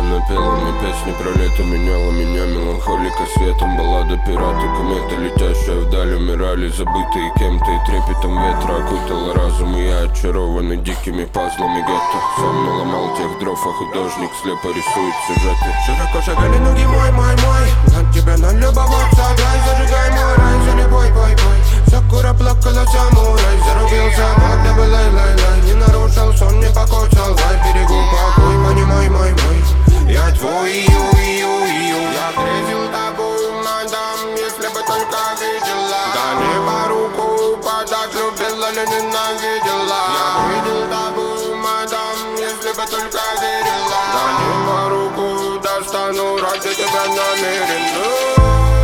Она пела мне песни про лето, меняла меня меланхолика светом. Баллада пираты, комета, летящая вдаль. Умирали забытые кем-то, и трепетом ветра окутала разум. И я очарованный дикими пазлами гетто. Сам наломал тех дров, а художник слепо рисует сюжеты. Широко шагали ноги мой. На тебя налюбоваться, дай, зажигай мой рай, за любой бой. Сакура плакала самурай, зарубился, когда бы лай. Не нарушил сон, не покоцал, дай берегу покой, понимай мой. Я твой, я грезил тобой, мадам, если бы только видела. Да не по руку подать, любила ли ненавидела. Я видел тобой, мадам, если бы только верила. Да не по руку достану, ради тебя намерен.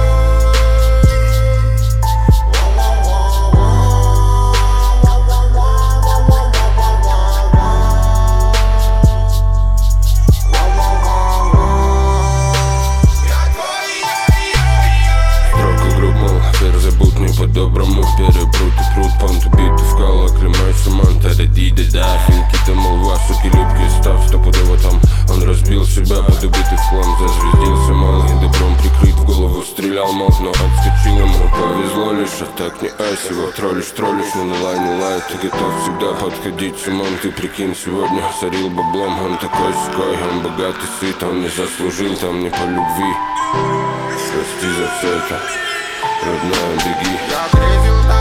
По-доброму перепрут и пруд, понт убитый в кала, клемай Саманта, радида, да. Финки-то молва, суки, любки, став стопудово там. Он разбил себя под убитый хлам, зазвездился малый, добром прикрыт, в голову стрелял мог, но отскочил ему. Повезло лишь, а так не айс, его троллишь, но не лай, ты готов всегда подходить с умом. Ты прикинь, сегодня сорил баблом, он такой ской, он богатый, сыт, он не заслужил там не по любви. Прости за все это, родная, беги. Я грезил